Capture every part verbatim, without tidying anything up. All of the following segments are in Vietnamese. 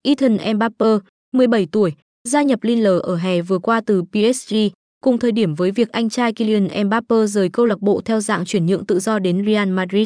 Ethan Mbappe, mười bảy tuổi, gia nhập Lille ở hè vừa qua từ pê ét giê, cùng thời điểm với việc anh trai Kylian Mbappe rời câu lạc bộ theo dạng chuyển nhượng tự do đến Real Madrid.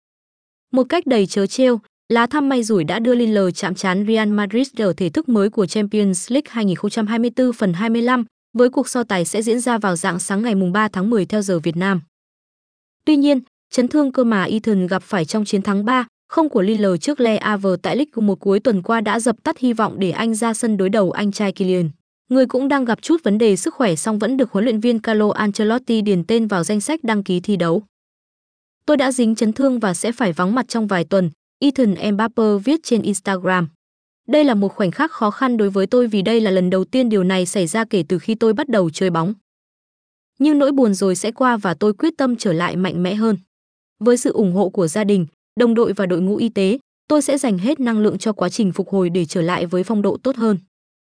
Một cách đầy trớ trêu, lá thăm may rủi đã đưa Lille chạm trán Real Madrid ở thể thức mới của Champions League hai không hai tư phần hai mươi lăm, với cuộc so tài sẽ diễn ra vào rạng sáng ngày ba tháng mười theo giờ Việt Nam. Tuy nhiên, chấn thương cơ mà Ethan gặp phải trong chiến thắng ba không của Lille trước Le Havre tại Ligue một cuối tuần qua đã dập tắt hy vọng để anh ra sân đối đầu anh trai Kylian. Người cũng đang gặp chút vấn đề sức khỏe song vẫn được huấn luyện viên Carlo Ancelotti điền tên vào danh sách đăng ký thi đấu. Tôi đã dính chấn thương và sẽ phải vắng mặt trong vài tuần, Ethan Mbappe viết trên Instagram. Đây là một khoảnh khắc khó khăn đối với tôi vì đây là lần đầu tiên điều này xảy ra kể từ khi tôi bắt đầu chơi bóng. Nhưng nỗi buồn rồi sẽ qua và tôi quyết tâm trở lại mạnh mẽ hơn. Với sự ủng hộ của gia đình, đồng đội và đội ngũ y tế, tôi sẽ dành hết năng lượng cho quá trình phục hồi để trở lại với phong độ tốt hơn.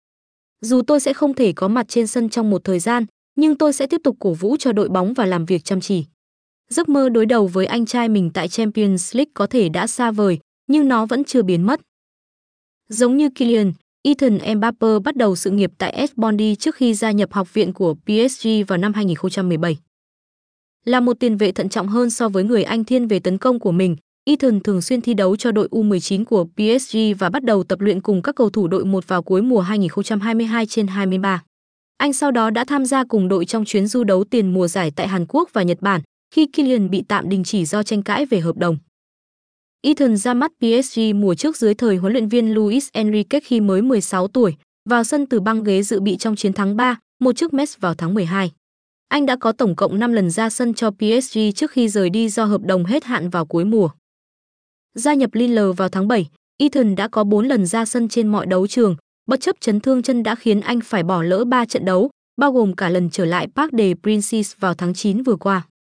Dù tôi sẽ không thể có mặt trên sân trong một thời gian, nhưng tôi sẽ tiếp tục cổ vũ cho đội bóng và làm việc chăm chỉ. Giấc mơ đối đầu với anh trai mình tại Champions League có thể đã xa vời, nhưng nó vẫn chưa biến mất. Giống như Kylian, Ethan Mbappe bắt đầu sự nghiệp tại ét Bondy trước khi gia nhập học viện của pê ét giê vào năm hai không một bảy. Là một tiền vệ thận trọng hơn so với người anh thiên về tấn công của mình, Ethan thường xuyên thi đấu cho đội U mười chín của pê ét giê và bắt đầu tập luyện cùng các cầu thủ đội một vào cuối mùa hai không hai hai trên hai mươi ba. Anh sau đó đã tham gia cùng đội trong chuyến du đấu tiền mùa giải tại Hàn Quốc và Nhật Bản, khi Kylian bị tạm đình chỉ do tranh cãi về hợp đồng. Ethan ra mắt pê ét giê mùa trước dưới thời huấn luyện viên Luis Enrique khi mới mười sáu tuổi, vào sân từ băng ghế dự bị trong chiến thắng ba một trước Metz vào tháng mười hai. Anh đã có tổng cộng năm lần ra sân cho pê ét giê trước khi rời đi do hợp đồng hết hạn vào cuối mùa. Gia nhập Lille vào tháng bảy, Ethan đã có bốn lần ra sân trên mọi đấu trường, bất chấp chấn thương chân đã khiến anh phải bỏ lỡ ba trận đấu, bao gồm cả lần trở lại Parc des Princes vào tháng chín vừa qua.